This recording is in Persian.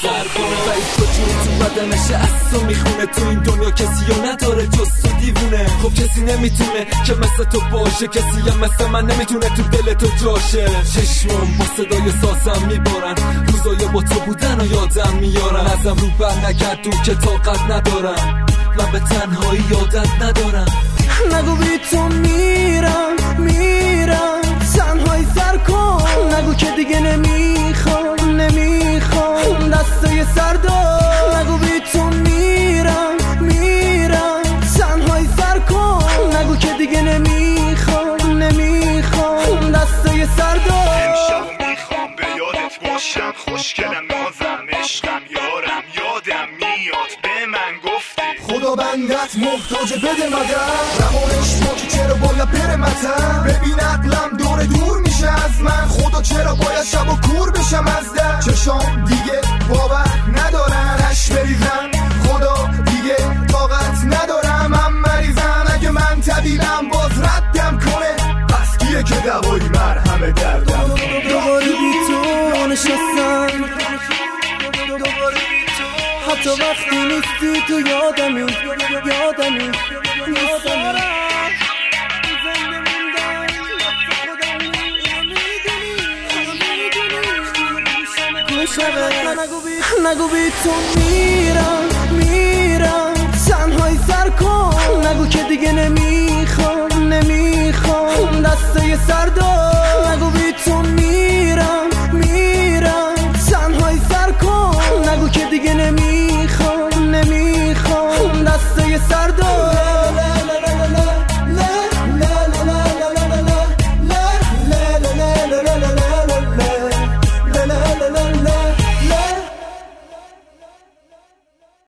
سر کنه و این تو جون تو بدنش از تو میخونه. تو این دنیا کسی رو نداره جز تو دیوونه. خب کسی نمیتونه که مثل تو باشه، کسی هم مثل من نمیتونه تو دل تو جاشه. چشمم با صدای سازم میبارن، روزای با تو بودن و یادم میارن. ازم رو بر نگرد تو که طاقت ندارم، من به تنهایی یادت ندارم. نگو بی تو میرم تنهایی سر کن. نگو که دیگه نمیخوام دستای سردار. نگو بی تو میرم تنهایی سر کن. نگو که دیگه نمیخوام دستای سردار. امشب میخوام به یادت باشم، خوشگلم نازم عشقم یارم، یادم میاد به من گفتی خدا بندت محتاج بده مدد. روانش ما که چرا باید بره مطر. ببین عقلم دور میشه از من. خدا چرا باید شب و کور بشم از در. چشام دیگه باور ندارن، اش بریزن خدا دیگه طاقت ندارم. من مریضم اگه من طبیبم باز ردم کنه، پس کیه که دوایی مرهم دردم کنه. دوباره بی تو نشستم، حتی وقتی نیستی تو یادمی نگو بی تو میرم تنهایی سر کن. نگو که دیگه نمیخوام دستای سردار.